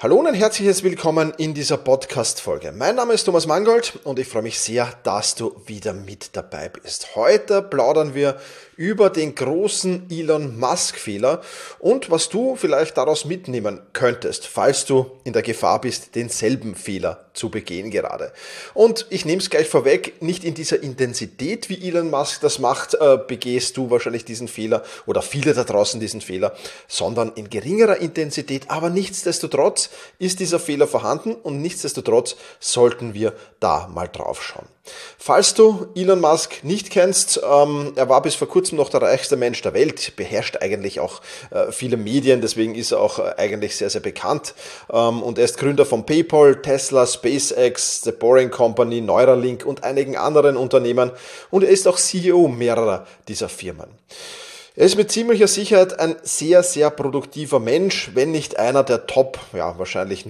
Hallo und ein herzliches Willkommen in dieser Podcast-Folge. Mein Name ist Thomas Mangold und ich freue mich sehr, dass du wieder mit dabei bist. Heute plaudern wir über den großen Elon Musk-Fehler und was du vielleicht daraus mitnehmen könntest, falls du in der Gefahr bist, denselben Fehler zu begehen gerade. Und ich nehme es gleich vorweg, nicht in dieser Intensität, wie Elon Musk das macht, begehst du wahrscheinlich diesen Fehler oder viele da draußen diesen Fehler, sondern in geringerer Intensität, aber nichtsdestotrotz ist dieser Fehler vorhanden und nichtsdestotrotz sollten wir da mal drauf schauen. Falls du Elon Musk nicht kennst, er war bis vor kurzem noch der reichste Mensch der Welt, beherrscht eigentlich auch viele Medien, deswegen ist er auch eigentlich sehr, sehr bekannt. Und er ist Gründer von PayPal, Tesla, SpaceX, The Boring Company, Neuralink und einigen anderen Unternehmen und er ist auch CEO mehrerer dieser Firmen. Er ist mit ziemlicher Sicherheit ein sehr, sehr produktiver Mensch, wenn nicht einer der Top, wahrscheinlich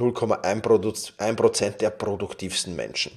0,1% der produktivsten Menschen.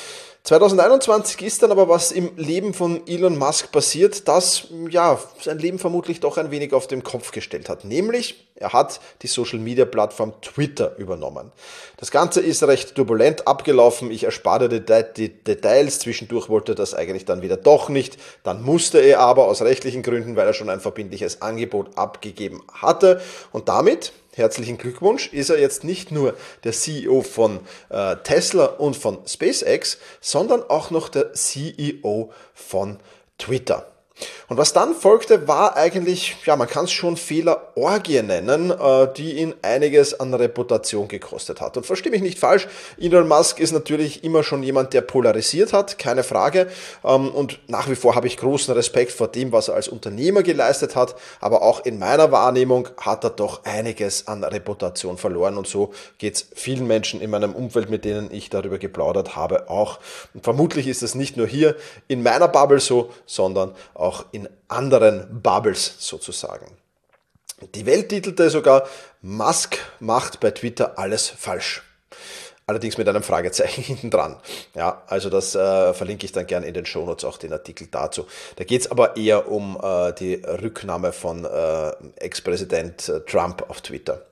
2021 ist dann aber was im Leben von Elon Musk passiert, das sein Leben vermutlich doch ein wenig auf den Kopf gestellt hat. Nämlich, er hat die Social-Media-Plattform Twitter übernommen. Das Ganze ist recht turbulent abgelaufen. Ich erspare die Details. Zwischendurch wollte er das eigentlich dann wieder doch nicht. Dann musste er aber aus rechtlichen Gründen, weil er schon ein verbindliches Angebot abgegeben hatte. Und damit, herzlichen Glückwunsch, ist er jetzt nicht nur der CEO von Tesla und von SpaceX, sondern auch noch der CEO von Twitter. Und was dann folgte, war eigentlich, man kann es schon Fehlerorgie nennen, die ihn einiges an Reputation gekostet hat. Und verstehe mich nicht falsch, Elon Musk ist natürlich immer schon jemand, der polarisiert hat, keine Frage. Und nach wie vor habe ich großen Respekt vor dem, was er als Unternehmer geleistet hat. Aber auch in meiner Wahrnehmung hat er doch einiges an Reputation verloren. Und so geht es vielen Menschen in meinem Umfeld, mit denen ich darüber geplaudert habe, auch. Und vermutlich ist es nicht nur hier in meiner Bubble so, sondern auch in anderen Bubbles sozusagen. Die Welt titelte sogar, Musk macht bei Twitter alles falsch. Allerdings mit einem Fragezeichen hinten dran. Ja, also das verlinke ich dann gerne in den Shownotes, auch den Artikel dazu. Da geht es aber eher um die Rücknahme von Ex-Präsident Trump auf Twitter.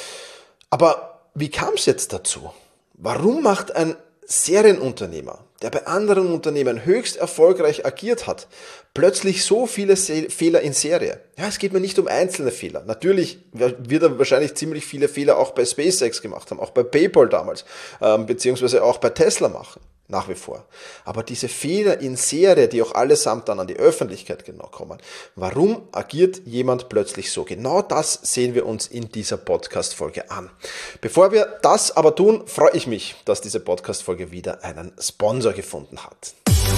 Aber wie kam es jetzt dazu? Warum macht ein Serienunternehmer, der bei anderen Unternehmen höchst erfolgreich agiert hat, plötzlich so viele Fehler in Serie? Ja, es geht mir nicht um einzelne Fehler. Natürlich wird er wahrscheinlich ziemlich viele Fehler auch bei SpaceX gemacht haben, auch bei PayPal damals, beziehungsweise auch bei Tesla machen. Nach wie vor. Aber diese Fehler in Serie, die auch allesamt dann an die Öffentlichkeit genau kommen, warum agiert jemand plötzlich so? Genau das sehen wir uns in dieser Podcast-Folge an. Bevor wir das aber tun, freue ich mich, dass diese Podcast-Folge wieder einen Sponsor gefunden hat.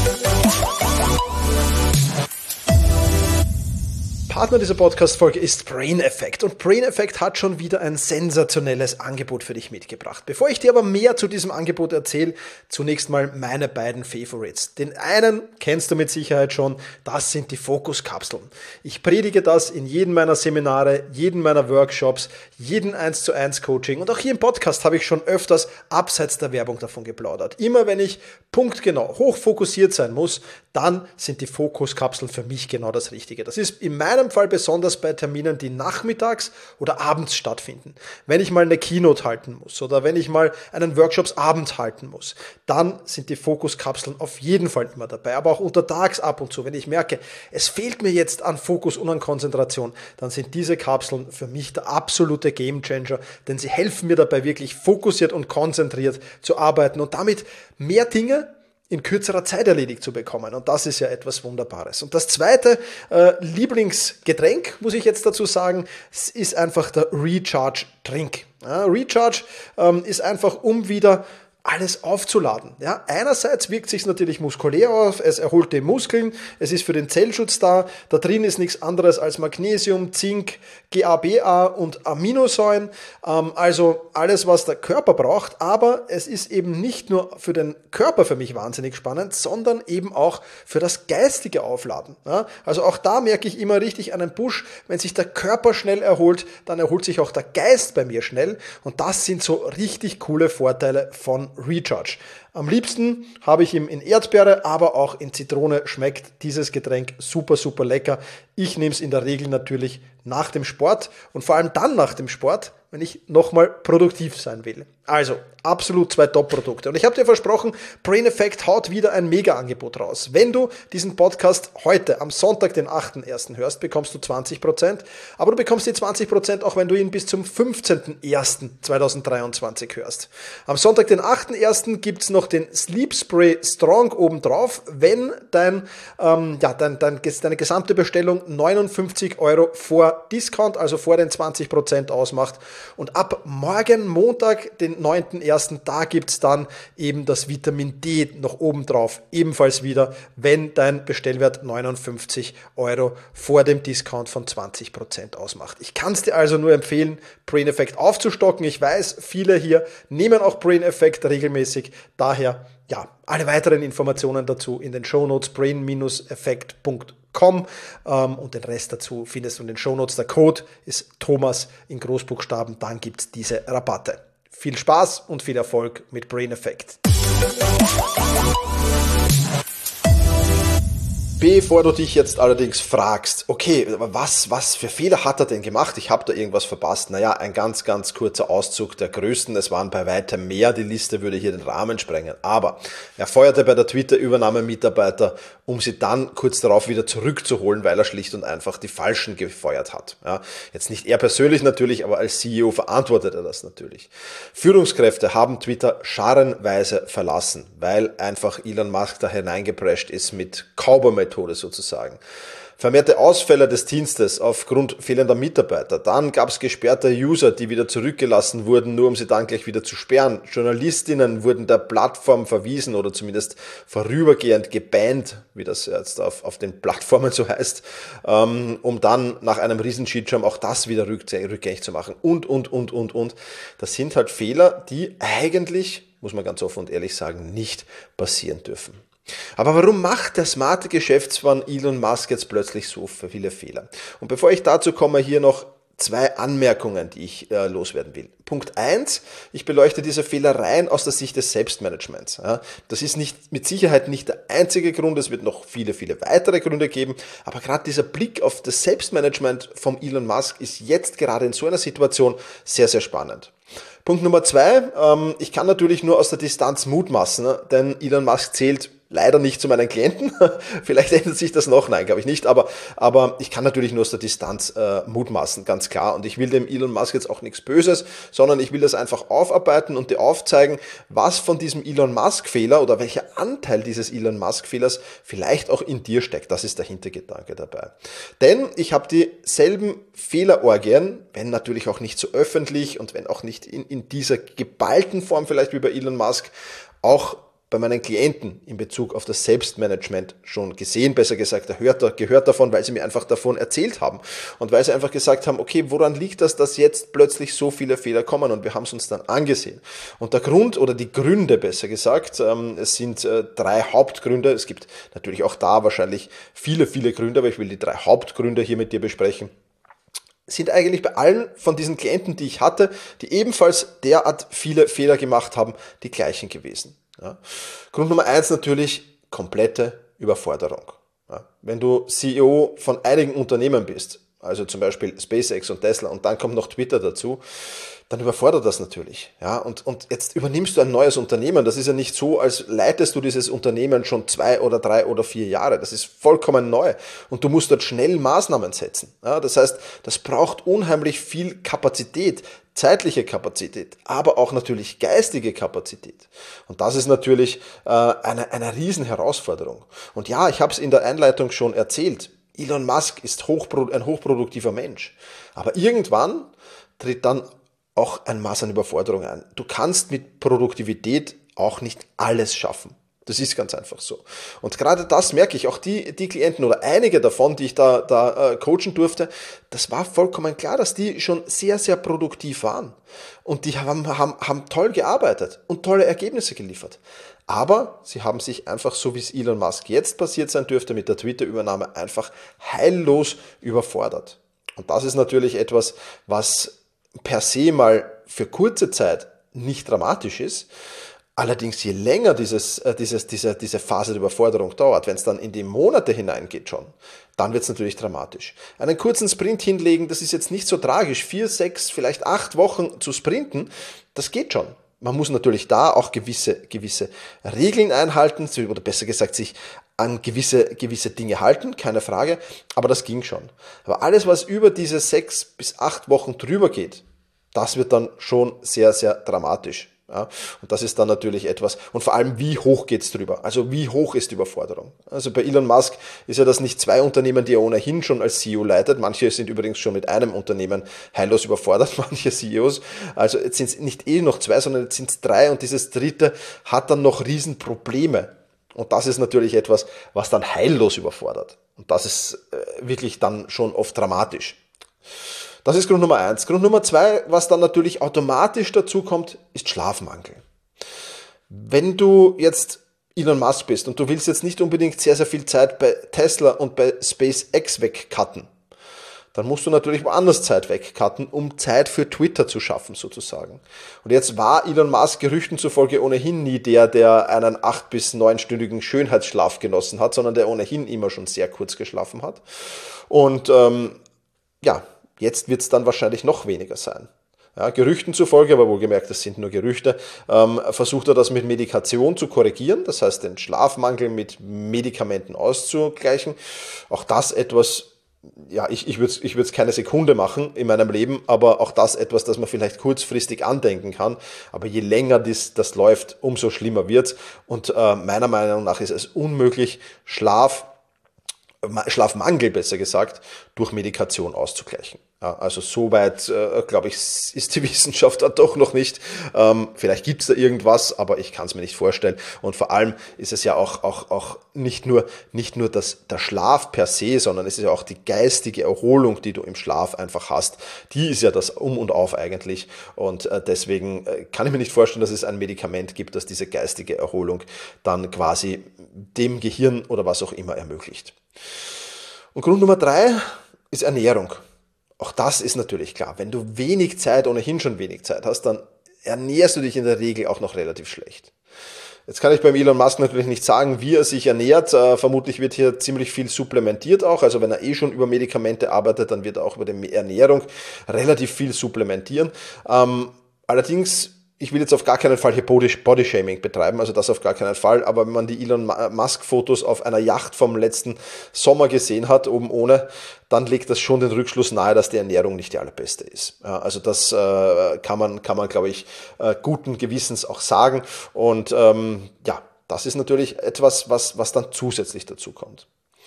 Partner dieser Podcast-Folge ist Brain Effect und Brain Effect hat schon wieder ein sensationelles Angebot für dich mitgebracht. Bevor ich dir aber mehr zu diesem Angebot erzähle, zunächst mal meine beiden Favorites. Den einen kennst du mit Sicherheit schon, das sind die Fokuskapseln. Ich predige das in jedem meiner Seminare, jedem meiner Workshops, jeden 1:1 Coaching und auch hier im Podcast habe ich schon öfters abseits der Werbung davon geplaudert. Immer wenn ich punktgenau, hochfokussiert sein muss, dann sind die Fokuskapseln für mich genau das Richtige. Das ist in meinem Fall besonders bei Terminen, die nachmittags oder abends stattfinden. Wenn ich mal eine Keynote halten muss oder wenn ich mal einen Workshopsabend halten muss, dann sind die Fokuskapseln auf jeden Fall immer dabei. Aber auch untertags ab und zu, wenn ich merke, es fehlt mir jetzt an Fokus und an Konzentration, dann sind diese Kapseln für mich der absolute Gamechanger, denn sie helfen mir dabei wirklich fokussiert und konzentriert zu arbeiten und damit mehr Dinge in kürzerer Zeit erledigt zu bekommen. Und das ist ja etwas Wunderbares. Und das zweite Lieblingsgetränk, muss ich jetzt dazu sagen, ist einfach der Recharge Drink. Ja, Recharge ist einfach, um wieder alles aufzuladen. Ja, einerseits wirkt sich natürlich muskulär auf, es erholt die Muskeln, es ist für den Zellschutz da, da drin ist nichts anderes als Magnesium, Zink, GABA und Aminosäuren, also alles, was der Körper braucht, aber es ist eben nicht nur für den Körper für mich wahnsinnig spannend, sondern eben auch für das geistige Aufladen. Ja, also auch da merke ich immer richtig einen Push, wenn sich der Körper schnell erholt, dann erholt sich auch der Geist bei mir schnell und das sind so richtig coole Vorteile von Recharge. Am liebsten habe ich ihn in Erdbeere, aber auch in Zitrone schmeckt dieses Getränk super, super lecker. Ich nehme es in der Regel natürlich nach dem Sport und vor allem dann nach dem Sport, wenn ich nochmal produktiv sein will. Also, absolut 2 Top-Produkte. Und ich habe dir versprochen, Brain Effect haut wieder ein Mega-Angebot raus. Wenn du diesen Podcast heute, am Sonntag, den 8.1. hörst, bekommst du 20%. Aber du bekommst die 20% auch, wenn du ihn bis zum 15.01.2023 hörst. Am Sonntag, den 8.1. gibt es noch den Sleep Spray Strong obendrauf, wenn deine gesamte Bestellung 59 Euro vor Discount, also vor den 20% ausmacht. Und ab morgen, Montag, den 9.1., da gibt es dann eben das Vitamin D noch oben drauf, ebenfalls wieder, wenn dein Bestellwert 59 Euro vor dem Discount von 20% ausmacht. Ich kann es dir also nur empfehlen, Brain Effect aufzustocken. Ich weiß, viele hier nehmen auch Brain Effect regelmäßig, daher alle weiteren Informationen dazu in den Shownotes brain-effekt.com und den Rest dazu findest du in den Shownotes. Der Code ist Thomas in Großbuchstaben, dann gibt es diese Rabatte. Viel Spaß und viel Erfolg mit Brain Effect. Bevor du dich jetzt allerdings fragst, okay, was für Fehler hat er denn gemacht? Ich habe da irgendwas verpasst. Naja, ein ganz, ganz kurzer Auszug der größten. Es waren bei weitem mehr. Die Liste würde hier den Rahmen sprengen. Aber er feuerte bei der Twitter-Übernahme Mitarbeiter, um sie dann kurz darauf wieder zurückzuholen, weil er schlicht und einfach die Falschen gefeuert hat. Ja, jetzt nicht er persönlich natürlich, aber als CEO verantwortet er das natürlich. Führungskräfte haben Twitter scharenweise verlassen, weil einfach Elon Musk da hineingeprescht ist mit Cowboy-Methode sozusagen. Vermehrte Ausfälle des Dienstes aufgrund fehlender Mitarbeiter. Dann gab es gesperrte User, die wieder zurückgelassen wurden, nur um sie dann gleich wieder zu sperren. Journalistinnen wurden der Plattform verwiesen oder zumindest vorübergehend gebannt, wie das jetzt auf den Plattformen so heißt, um dann nach einem Riesen-Shitstorm auch das wieder rückgängig zu machen. Und. Das sind halt Fehler, die eigentlich, muss man ganz offen und ehrlich sagen, nicht passieren dürfen. Aber warum macht der smarte Geschäftsmann Elon Musk jetzt plötzlich so viele Fehler? Und bevor ich dazu komme, hier noch 2 Anmerkungen, die ich loswerden will. Punkt 1, ich beleuchte diese Fehler rein aus der Sicht des Selbstmanagements. Ja, das ist mit Sicherheit nicht der einzige Grund, es wird noch viele, viele weitere Gründe geben, aber gerade dieser Blick auf das Selbstmanagement von Elon Musk ist jetzt gerade in so einer Situation sehr, sehr spannend. Punkt Nummer 2, ich kann natürlich nur aus der Distanz mutmaßen, ne? Denn Elon Musk zählt leider nicht zu meinen Klienten. Vielleicht ändert sich das noch, nein, glaube ich nicht, aber ich kann natürlich nur aus der Distanz mutmaßen, ganz klar. Und ich will dem Elon Musk jetzt auch nichts Böses, sondern ich will das einfach aufarbeiten und dir aufzeigen, was von diesem Elon Musk-Fehler oder welcher Anteil dieses Elon Musk-Fehlers vielleicht auch in dir steckt. Das ist der Hintergedanke dabei. Denn ich habe dieselben Fehlerorgien, wenn natürlich auch nicht so öffentlich und wenn auch nicht in dieser geballten Form vielleicht wie bei Elon Musk, auch bei meinen Klienten in Bezug auf das Selbstmanagement schon gesehen, besser gesagt, gehört davon, weil sie mir einfach davon erzählt haben und weil sie einfach gesagt haben, okay, woran liegt das, dass jetzt plötzlich so viele Fehler kommen, und wir haben es uns dann angesehen. Und der Grund oder die Gründe, besser gesagt, es sind 3 Hauptgründe, es gibt natürlich auch da wahrscheinlich viele, viele Gründe, aber ich will die 3 Hauptgründe hier mit dir besprechen, sind eigentlich bei allen von diesen Klienten, die ich hatte, die ebenfalls derart viele Fehler gemacht haben, die gleichen gewesen. Ja. Grund Nummer 1 natürlich komplette Überforderung. Ja. Wenn du CEO von einigen Unternehmen bist, also zum Beispiel SpaceX und Tesla, und dann kommt noch Twitter dazu, dann überfordert das natürlich. Ja, und jetzt übernimmst du ein neues Unternehmen. Das ist ja nicht so, als leitest du dieses Unternehmen schon 2 oder 3 oder 4 Jahre. Das ist vollkommen neu. Und du musst dort schnell Maßnahmen setzen. Ja, das heißt, das braucht unheimlich viel Kapazität, zeitliche Kapazität, aber auch natürlich geistige Kapazität. Und das ist natürlich eine riesen Herausforderung. Und ja, ich habe es in der Einleitung schon erzählt. Elon Musk ist ein hochproduktiver Mensch. Aber irgendwann tritt dann auch ein Maß an Überforderung ein. Du kannst mit Produktivität auch nicht alles schaffen. Das ist ganz einfach so. Und gerade das merke ich, auch die Klienten oder einige davon, die ich da coachen durfte, das war vollkommen klar, dass die schon sehr, sehr produktiv waren. Und die haben toll gearbeitet und tolle Ergebnisse geliefert. Aber sie haben sich einfach, so wie es Elon Musk jetzt passiert sein dürfte mit der Twitter-Übernahme, einfach heillos überfordert. Und das ist natürlich etwas, was per se mal für kurze Zeit nicht dramatisch ist, Allerdings, je länger diese Phase der Überforderung dauert, wenn es dann in die Monate hineingeht schon, dann wird es natürlich dramatisch. Einen kurzen Sprint hinlegen, das ist jetzt nicht so tragisch. 4, 6, vielleicht 8 Wochen zu sprinten, das geht schon. Man muss natürlich da auch gewisse Regeln einhalten, oder besser gesagt, sich an gewisse Dinge halten, keine Frage, aber das ging schon. Aber alles, was über diese 6 bis 8 Wochen drüber geht, das wird dann schon sehr, sehr dramatisch. Ja, und das ist dann natürlich etwas, und vor allem, wie hoch geht's drüber? Also wie hoch ist die Überforderung? Also bei Elon Musk ist ja das nicht 2 Unternehmen, die er ohnehin schon als CEO leitet. Manche sind übrigens schon mit einem Unternehmen heillos überfordert, manche CEOs. Also jetzt sind es nicht noch 2, sondern jetzt sind es 3 und dieses dritte hat dann noch Riesenprobleme. Und das ist natürlich etwas, was dann heillos überfordert. Und das ist wirklich dann schon oft dramatisch. Das ist Grund Nummer 1. Grund Nummer 2, was dann natürlich automatisch dazu kommt, ist Schlafmangel. Wenn du jetzt Elon Musk bist und du willst jetzt nicht unbedingt sehr, sehr viel Zeit bei Tesla und bei SpaceX wegcutten, dann musst du natürlich woanders Zeit wegcutten, um Zeit für Twitter zu schaffen sozusagen. Und jetzt war Elon Musk Gerüchten zufolge ohnehin nie der einen 8- bis 9-stündigen Schönheitsschlaf genossen hat, sondern der ohnehin immer schon sehr kurz geschlafen hat. Und jetzt wird es dann wahrscheinlich noch weniger sein. Ja, Gerüchten zufolge, aber wohlgemerkt, das sind nur Gerüchte, versucht er das mit Medikation zu korrigieren, das heißt den Schlafmangel mit Medikamenten auszugleichen. Auch das etwas, ja, ich würde es keine Sekunde machen in meinem Leben, aber auch das etwas, das man vielleicht kurzfristig andenken kann. Aber je länger das läuft, umso schlimmer wird's. Und meiner Meinung nach ist es unmöglich, Schlafmangel besser gesagt, durch Medikation auszugleichen. Ja, also soweit, glaube ich, ist die Wissenschaft da doch noch nicht. Vielleicht gibt es da irgendwas, aber ich kann es mir nicht vorstellen. Und vor allem ist es ja auch nicht nur der Schlaf per se, sondern es ist ja auch die geistige Erholung, die du im Schlaf einfach hast. Die ist ja das Um und Auf eigentlich. Und deswegen kann ich mir nicht vorstellen, dass es ein Medikament gibt, das diese geistige Erholung dann quasi dem Gehirn oder was auch immer ermöglicht. Und Grund Nummer 3 ist Ernährung. Auch das ist natürlich klar. Wenn du ohnehin schon wenig Zeit hast, dann ernährst du dich in der Regel auch noch relativ schlecht. Jetzt kann ich beim Elon Musk natürlich nicht sagen, wie er sich ernährt. Vermutlich wird hier ziemlich viel supplementiert auch. Also wenn er schon über Medikamente arbeitet, dann wird er auch über die Ernährung relativ viel supplementieren. Allerdings, ich will jetzt auf gar keinen Fall hier Bodyshaming betreiben, also das auf gar keinen Fall, aber wenn man die Elon Musk Fotos auf einer Yacht vom letzten Sommer gesehen hat, oben ohne, dann legt das schon den Rückschluss nahe, dass die Ernährung nicht die allerbeste ist. Ja, also das kann man glaube ich, guten Gewissens auch sagen. Und das ist natürlich etwas, was dann zusätzlich dazu kommt.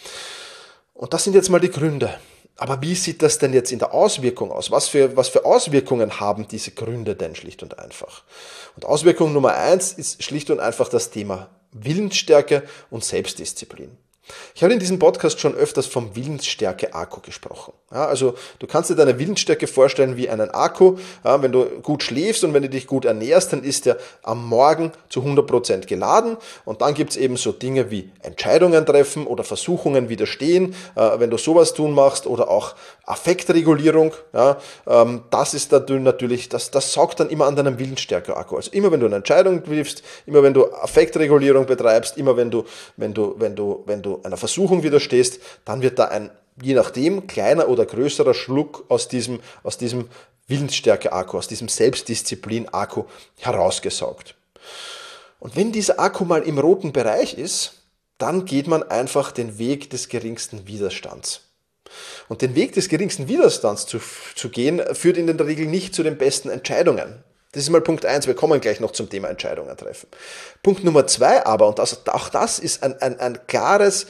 Und das sind jetzt mal die Gründe. Aber wie sieht das denn jetzt in der Auswirkung aus? Was für Auswirkungen haben diese Gründe denn schlicht und einfach? Und Auswirkung Nummer 1 ist schlicht und einfach das Thema Willensstärke und Selbstdisziplin. Ich habe in diesem Podcast schon öfters vom Willensstärke-Akku gesprochen. Ja, also du kannst dir deine Willensstärke vorstellen wie einen Akku. Ja, wenn du gut schläfst und wenn du dich gut ernährst, dann ist der am Morgen zu 100% geladen. Und dann gibt es eben so Dinge wie Entscheidungen treffen oder Versuchungen widerstehen, wenn du sowas tun machst, oder auch Affektregulierung. Ja, das ist natürlich, das saugt dann immer an deinem Willensstärke-Akku. Also immer wenn du eine Entscheidung triffst, immer wenn du Affektregulierung betreibst, immer wenn du einer Versuchung widerstehst, dann wird da ein, je nachdem, kleiner oder größerer Schluck aus diesem Willensstärke-Akku, aus diesem Selbstdisziplin-Akku herausgesaugt. Und wenn dieser Akku mal im roten Bereich ist, dann geht man einfach den Weg des geringsten Widerstands. Und den Weg des geringsten Widerstands zu gehen, führt in der Regel nicht zu den besten Entscheidungen. Das ist mal Punkt 1, wir kommen gleich noch zum Thema Entscheidungen treffen. Punkt Nummer 2 aber, und auch das ist ein klares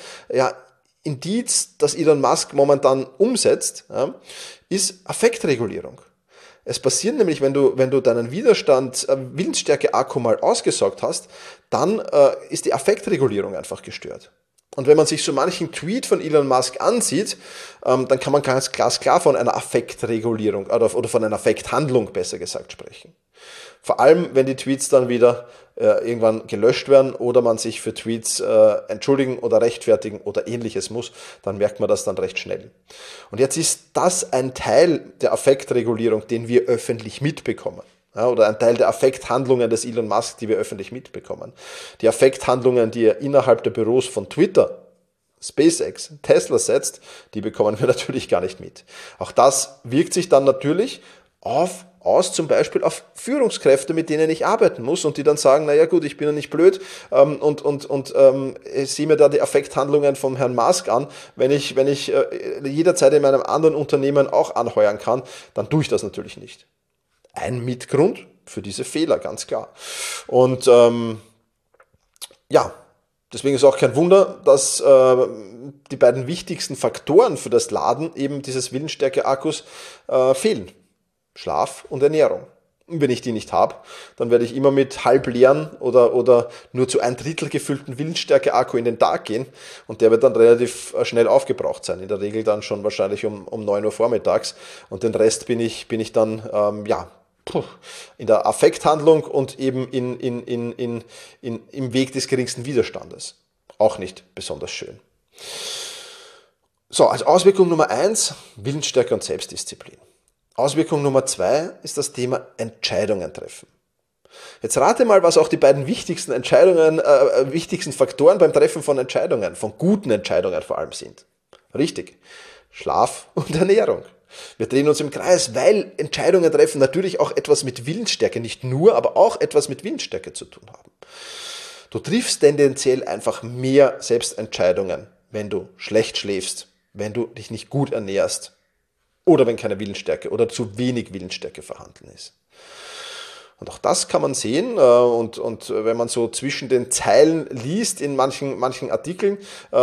Indiz, das Elon Musk momentan umsetzt, ist Affektregulierung. Es passiert nämlich, wenn du deinen Willensstärke-Akku mal ausgesaugt hast, dann ist die Affektregulierung einfach gestört. Und wenn man sich so manchen Tweet von Elon Musk ansieht, dann kann man ganz klar von einer Affektregulierung oder von einer Affekthandlung besser gesagt sprechen. Vor allem, wenn die Tweets dann wieder irgendwann gelöscht werden oder man sich für Tweets entschuldigen oder rechtfertigen oder ähnliches muss, dann merkt man das dann recht schnell. Und jetzt ist das ein Teil der Affektregulierung, den wir öffentlich mitbekommen. Ja, oder ein Teil der Affekthandlungen des Elon Musk, die wir öffentlich mitbekommen. Die Affekthandlungen, die er innerhalb der Büros von Twitter, SpaceX, Tesla setzt, die bekommen wir natürlich gar nicht mit. Auch das wirkt sich dann natürlich zum Beispiel auf Führungskräfte, mit denen ich arbeiten muss und die dann sagen, naja gut, ich bin ja nicht blöd ich sehe mir da die Affekthandlungen vom Herrn Musk an. Wenn ich jederzeit in meinem anderen Unternehmen auch anheuern kann, dann tue ich das natürlich nicht. Ein Mitgrund für diese Fehler, ganz klar. Und deswegen ist auch kein Wunder, dass die beiden wichtigsten Faktoren für das Laden eben dieses Willensstärke-Akkus fehlen. Schlaf und Ernährung. Und wenn ich die nicht habe, dann werde ich immer mit halb leeren oder nur zu 1/3 gefüllten Willensstärke-Akku in den Tag gehen und der wird dann relativ schnell aufgebraucht sein. In der Regel dann schon wahrscheinlich um 9 Uhr vormittags und den Rest bin ich dann in der Affekthandlung und eben im Weg des geringsten Widerstandes. Auch nicht besonders schön. So, als Auswirkung Nummer 1, Willensstärke und Selbstdisziplin. Auswirkung Nummer 2 ist das Thema Entscheidungen treffen. Jetzt rate mal, was auch die beiden wichtigsten Faktoren beim Treffen von Entscheidungen, von guten Entscheidungen vor allem sind. Richtig, Schlaf und Ernährung. Wir drehen uns im Kreis, weil Entscheidungen treffen natürlich auch etwas mit Willensstärke, nicht nur, aber auch etwas mit Willensstärke zu tun haben. Du triffst tendenziell einfach mehr Selbstentscheidungen, wenn du schlecht schläfst, wenn du dich nicht gut ernährst oder wenn keine Willensstärke oder zu wenig Willensstärke vorhanden ist. Und auch das kann man sehen und wenn man so zwischen den Zeilen liest in manchen Artikeln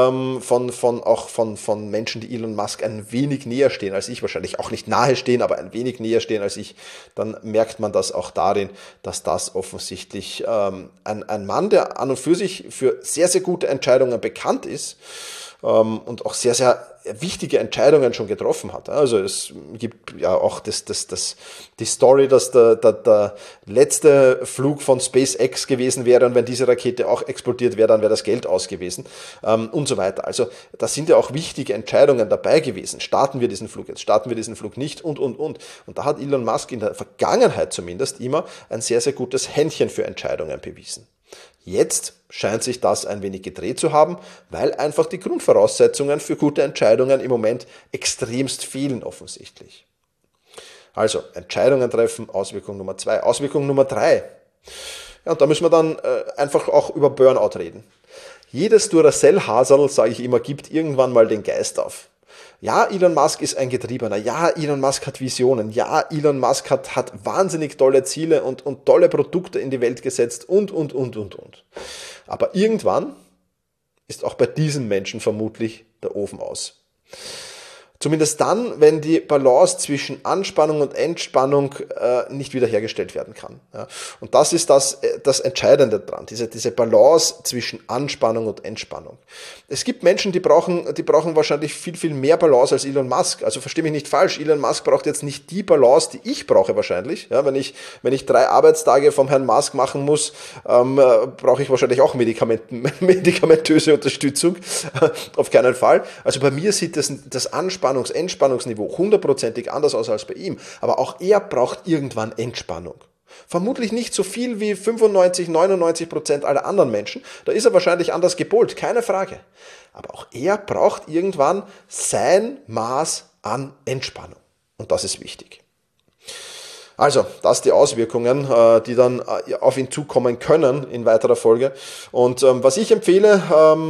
von Menschen, die Elon Musk ein wenig näher stehen als ich, wahrscheinlich auch nicht nahe stehen, aber ein wenig näher stehen als ich, dann merkt man das auch darin, dass das offensichtlich ein Mann, der an und für sich für sehr, sehr gute Entscheidungen bekannt ist und auch sehr, sehr wichtige Entscheidungen schon getroffen hat. Also es gibt ja auch die Story, dass der letzte Flug von SpaceX gewesen wäre und wenn diese Rakete auch explodiert wäre, dann wäre das Geld aus gewesen und so weiter. Also da sind ja auch wichtige Entscheidungen dabei gewesen. Starten wir diesen Flug jetzt, starten wir diesen Flug nicht und. Und da hat Elon Musk in der Vergangenheit zumindest immer ein sehr, sehr gutes Händchen für Entscheidungen bewiesen. Jetzt scheint sich das ein wenig gedreht zu haben, weil einfach die Grundvoraussetzungen für gute Entscheidungen im Moment extremst fehlen offensichtlich. Also Entscheidungen treffen, Auswirkung Nummer 2. Auswirkung Nummer 3. Ja, und da müssen wir dann einfach auch über Burnout reden. Jedes Duracell-Haserl, sage ich immer, gibt irgendwann mal den Geist auf. Ja, Elon Musk ist ein Getriebener. Ja, Elon Musk hat Visionen. Ja, Elon Musk hat wahnsinnig tolle Ziele und tolle Produkte in die Welt gesetzt und. Aber irgendwann ist auch bei diesen Menschen vermutlich der Ofen aus. Zumindest dann, wenn die Balance zwischen Anspannung und Entspannung nicht wiederhergestellt werden kann. Ja. Und das ist das Entscheidende dran, diese Balance zwischen Anspannung und Entspannung. Es gibt Menschen, die brauchen wahrscheinlich viel, viel mehr Balance als Elon Musk. Also verstehe mich nicht falsch, Elon Musk braucht jetzt nicht die Balance, die ich brauche wahrscheinlich. Ja, wenn ich 3 Arbeitstage vom Herrn Musk machen muss, brauche ich wahrscheinlich auch medikamentöse Unterstützung. Auf keinen Fall. Also bei mir sieht das Entspannungsniveau 100%ig anders aus als bei ihm. Aber auch er braucht irgendwann Entspannung. Vermutlich nicht so viel wie 95-99% aller anderen Menschen. Da ist er wahrscheinlich anders gepolt, keine Frage. Aber auch er braucht irgendwann sein Maß an Entspannung. Und das ist wichtig. Also, das die Auswirkungen, die dann auf ihn zukommen können in weiterer Folge. Und was ich empfehle,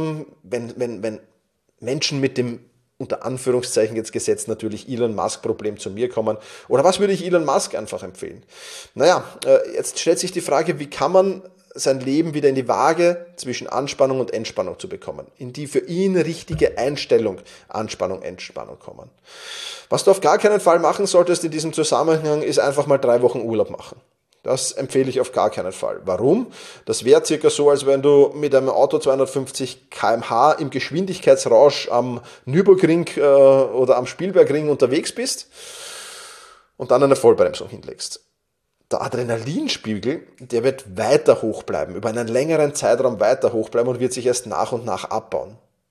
wenn Menschen mit dem unter Anführungszeichen jetzt gesetzt natürlich Elon Musk-Problem zu mir kommen. Oder was würde ich Elon Musk einfach empfehlen? Naja, jetzt stellt sich die Frage, wie kann man sein Leben wieder in die Waage zwischen Anspannung und Entspannung zu bekommen, in die für ihn richtige Einstellung Anspannung, Entspannung kommen. Was du auf gar keinen Fall machen solltest in diesem Zusammenhang, ist einfach mal 3 Wochen Urlaub machen. Das empfehle ich auf gar keinen Fall. Warum? Das wäre circa so, als wenn du mit einem Auto 250 km/h im Geschwindigkeitsrausch am Nürburgring oder am Spielbergring unterwegs bist und dann eine Vollbremsung hinlegst. Der Adrenalinspiegel, der wird weiter hoch bleiben, über einen längeren Zeitraum weiter hoch bleiben und wird sich erst nach und nach abbauen.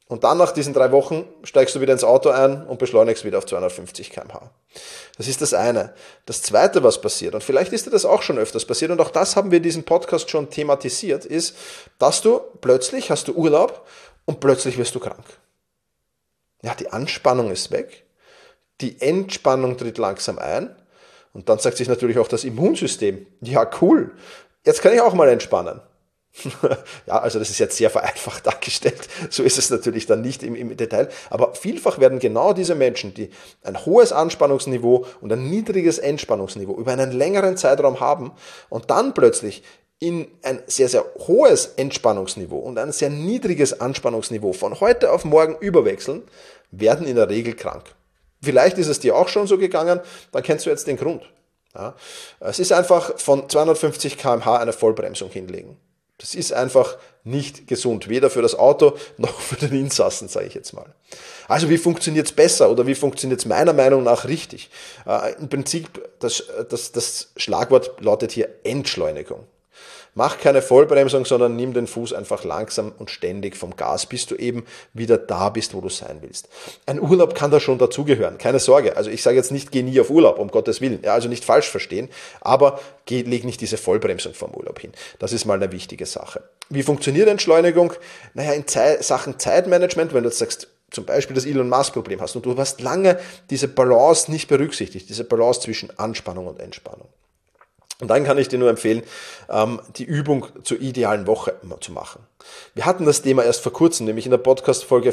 Und dann nach diesen 3 Wochen steigst du wieder ins Auto ein und beschleunigst wieder auf 250 km/h. Das ist das eine. Das zweite, was passiert, und vielleicht ist dir das auch schon öfters passiert, und auch das haben wir in diesem Podcast schon thematisiert, ist, dass du plötzlich hast du Urlaub und plötzlich wirst du krank. Ja, die Anspannung ist weg, die Entspannung tritt langsam ein und dann sagt sich natürlich auch das Immunsystem, ja cool, jetzt kann ich auch mal entspannen. Ja, also das ist jetzt sehr vereinfacht dargestellt, so ist es natürlich dann nicht im Detail, aber vielfach werden genau diese Menschen, die ein hohes Anspannungsniveau und ein niedriges Entspannungsniveau über einen längeren Zeitraum haben und dann plötzlich in ein sehr, sehr hohes Entspannungsniveau und ein sehr niedriges Anspannungsniveau von heute auf morgen überwechseln, werden in der Regel krank. Vielleicht ist es dir auch schon so gegangen, dann kennst du jetzt den Grund. Ja, es ist einfach von 250 km/h eine Vollbremsung hinlegen. Das ist einfach nicht gesund, weder für das Auto noch für den Insassen, sage ich jetzt mal. Also wie funktioniert es besser oder wie funktioniert es meiner Meinung nach richtig? Im Prinzip, das Schlagwort lautet hier Entschleunigung. Mach keine Vollbremsung, sondern nimm den Fuß einfach langsam und ständig vom Gas, bis du eben wieder da bist, wo du sein willst. Ein Urlaub kann da schon dazugehören, keine Sorge. Also ich sage jetzt nicht, geh nie auf Urlaub, um Gottes Willen. Ja, also nicht falsch verstehen, aber leg nicht diese Vollbremsung vom Urlaub hin. Das ist mal eine wichtige Sache. Wie funktioniert Entschleunigung? Naja, in Sachen Zeitmanagement, wenn du jetzt sagst, zum Beispiel das Elon Musk Problem hast und du hast lange diese Balance nicht berücksichtigt, diese Balance zwischen Anspannung und Entspannung. Und dann kann ich dir nur empfehlen, die Übung zur idealen Woche zu machen. Wir hatten das Thema erst vor kurzem, nämlich in der Podcast-Folge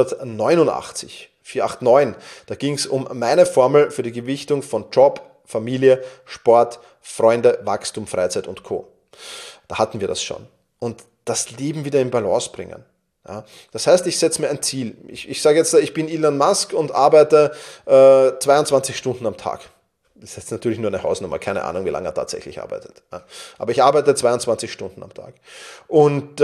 489. Da ging es um meine Formel für die Gewichtung von Job, Familie, Sport, Freunde, Wachstum, Freizeit und Co. Da hatten wir das schon. Und das Leben wieder in Balance bringen. Ja, das heißt, ich setze mir ein Ziel. Ich sage jetzt, ich bin Elon Musk und arbeite 22 Stunden am Tag. Das ist jetzt natürlich nur eine Hausnummer, keine Ahnung, wie lange er tatsächlich arbeitet. Aber ich arbeite 22 Stunden am Tag. Und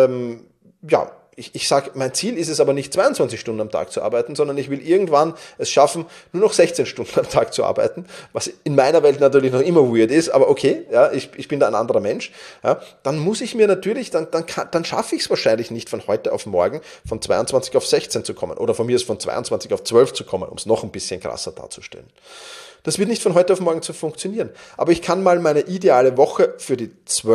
ich sage, mein Ziel ist es aber nicht 22 Stunden am Tag zu arbeiten, sondern ich will irgendwann es schaffen, nur noch 16 Stunden am Tag zu arbeiten, was in meiner Welt natürlich noch immer weird ist, aber okay, ja, ich bin da ein anderer Mensch. Ja, dann muss ich mir natürlich, dann schaffe ich es wahrscheinlich nicht von heute auf morgen von 22 auf 16 zu kommen oder von mir ist von 22 auf 12 zu kommen, um es noch ein bisschen krasser darzustellen. Das wird nicht von heute auf morgen zu funktionieren. Aber ich kann mal meine ideale Woche für den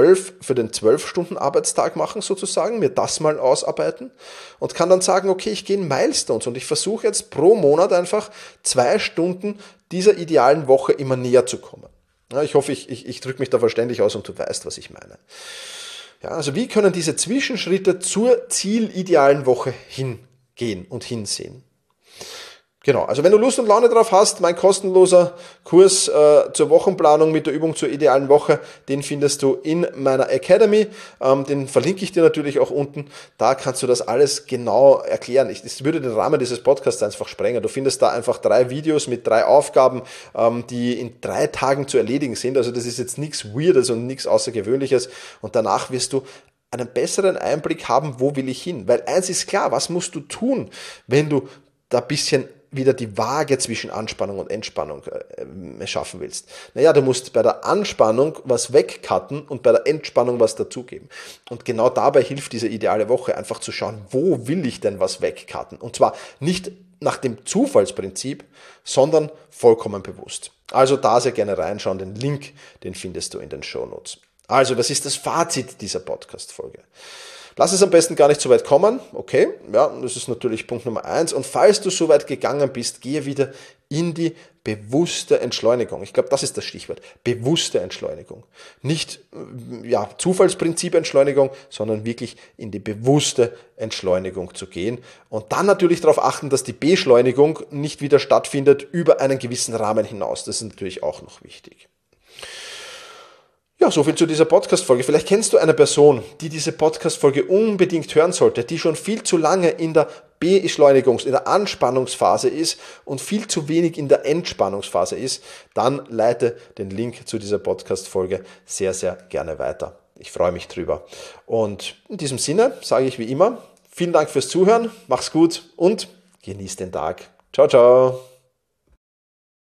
12-Stunden-Arbeitstag machen sozusagen, mir das mal ausarbeiten und kann dann sagen, okay, ich gehe in Milestones und ich versuche jetzt pro Monat einfach 2 Stunden dieser idealen Woche immer näher zu kommen. Ja, ich hoffe, ich drücke mich da verständlich aus und du weißt, was ich meine. Ja, also wie können diese Zwischenschritte zur zielidealen Woche hingehen und hinsehen? Genau, also wenn du Lust und Laune drauf hast, mein kostenloser Kurs zur Wochenplanung mit der Übung zur idealen Woche, den findest du in meiner Academy, den verlinke ich dir natürlich auch unten, da kannst du das alles genau erklären. Das würde den Rahmen dieses Podcasts einfach sprengen. Du findest da einfach 3 Videos mit 3 Aufgaben, die in 3 Tagen zu erledigen sind, also das ist jetzt nichts Weirdes und nichts Außergewöhnliches und danach wirst du einen besseren Einblick haben, wo will ich hin, weil eins ist klar, was musst du tun, wenn du da ein bisschen wieder die Waage zwischen Anspannung und Entspannung schaffen willst. Naja, du musst bei der Anspannung was wegcutten und bei der Entspannung was dazugeben. Und genau dabei hilft diese ideale Woche, einfach zu schauen, wo will ich denn was wegcutten? Und zwar nicht nach dem Zufallsprinzip, sondern vollkommen bewusst. Also da sehr gerne reinschauen, den Link, den findest du in den Shownotes. Also, was ist das Fazit dieser Podcast-Folge? Lass es am besten gar nicht so weit kommen, okay, ja, das ist natürlich Punkt Nummer 1. Und falls du so weit gegangen bist, gehe wieder in die bewusste Entschleunigung. Ich glaube, das ist das Stichwort, bewusste Entschleunigung. Nicht Zufallsprinzip Entschleunigung, sondern wirklich in die bewusste Entschleunigung zu gehen. Und dann natürlich darauf achten, dass die Beschleunigung nicht wieder stattfindet über einen gewissen Rahmen hinaus. Das ist natürlich auch noch wichtig. Ja, soviel zu dieser Podcast-Folge. Vielleicht kennst du eine Person, die diese Podcast-Folge unbedingt hören sollte, die schon viel zu lange in der in der Anspannungsphase ist und viel zu wenig in der Entspannungsphase ist. Dann leite den Link zu dieser Podcast-Folge sehr, sehr gerne weiter. Ich freue mich drüber. Und in diesem Sinne sage ich wie immer, vielen Dank fürs Zuhören, mach's gut und genieß den Tag. Ciao, ciao.